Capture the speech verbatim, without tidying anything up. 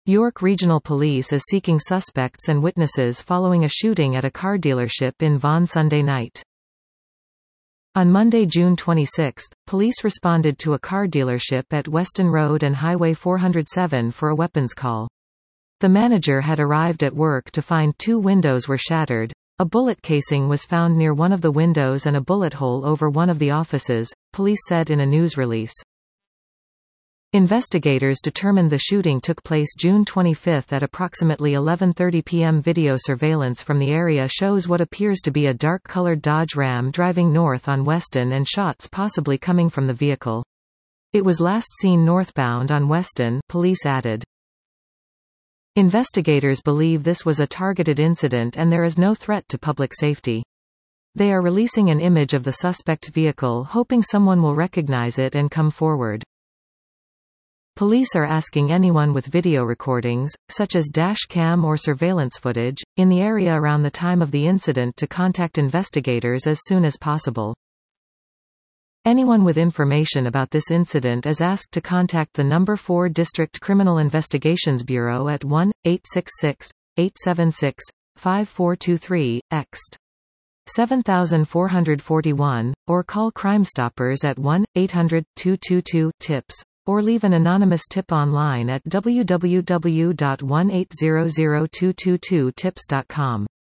York Regional Police is seeking suspects and witnesses following a shooting at a car dealership in Vaughan Sunday night. On Monday, June twenty-sixth, police responded to a car dealership at Weston Road and Highway four oh seven for a weapons call. The manager had arrived at work to find two windows were shattered. A bullet casing was found near one of the windows and a bullet hole over one of the offices, police said in a news release. Investigators determined the shooting took place June twenty-fifth at approximately eleven thirty p m Video surveillance from the area shows what appears to be a dark-colored Dodge Ram driving north on Weston and shots possibly coming from the vehicle. It was last seen northbound on Weston, police added. Investigators believe this was a targeted incident and there is no threat to public safety. They are releasing an image of the suspect vehicle hoping someone will recognize it and come forward. Police are asking anyone with video recordings, such as dash cam or surveillance footage, in the area around the time of the incident to contact investigators as soon as possible. Anyone with information about this incident is asked to contact the number four District Criminal Investigations Bureau at one eight six six, eight seven six, five four two three, ext. seven four four one, or call Crime Stoppers at one eight hundred, two two two, TIPS. Or leave an anonymous tip online at w w w dot one eight zero zero two two two tips dot com.